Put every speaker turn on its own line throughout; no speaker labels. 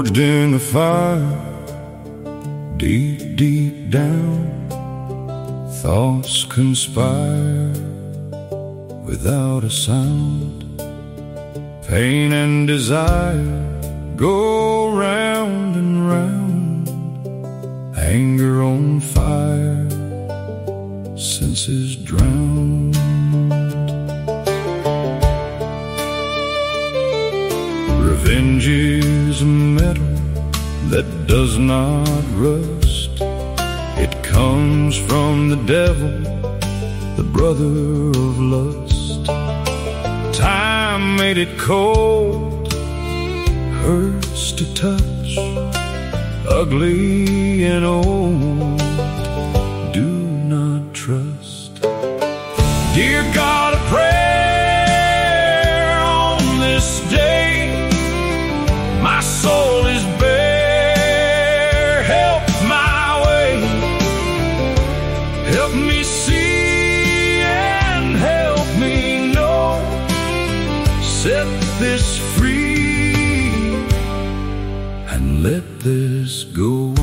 Forged in the fire, deep, deep down, thoughts conspire without a sound. Pain and desire go round and round. Anger on fire, senses drowned. Revenge is a metal that does not rust. It comes from the devil, the brother of lust. Time made it cold, hurts to touch, ugly and old. Do not trust. Dear God, I pray on this day, my soul is bare. Help my way, help me see and help me know. Set this free and let this go.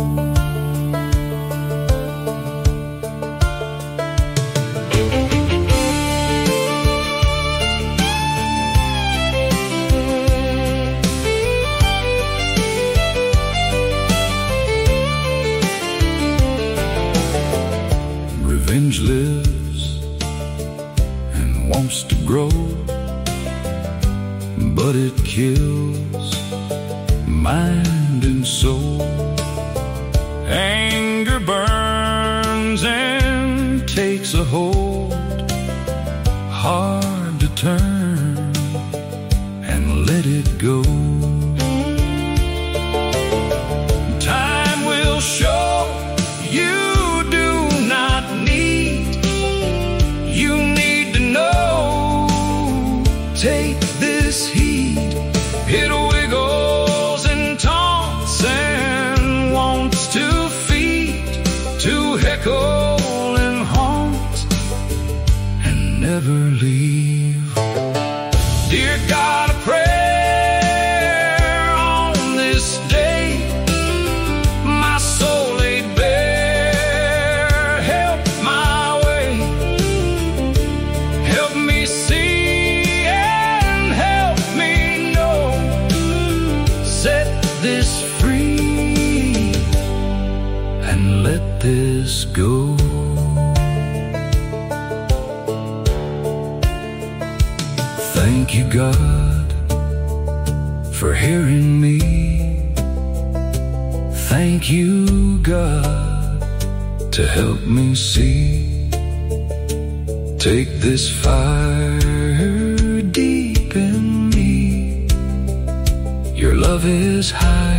Revenge lives and wants to grow, but it kills mind and soul. Anger burns and takes a hold, hard to turn and let it go. Time will show you take this heed. It wiggles and taunts and wants to feed, to heckle and haunt and never leave. Dear God, I pray on this day, my soul laid bare. Help my way, help me see, this free and let this go. Thank you, God, for hearing me. Thank you, God, to help me see. Take this fire deep in me. Your love is high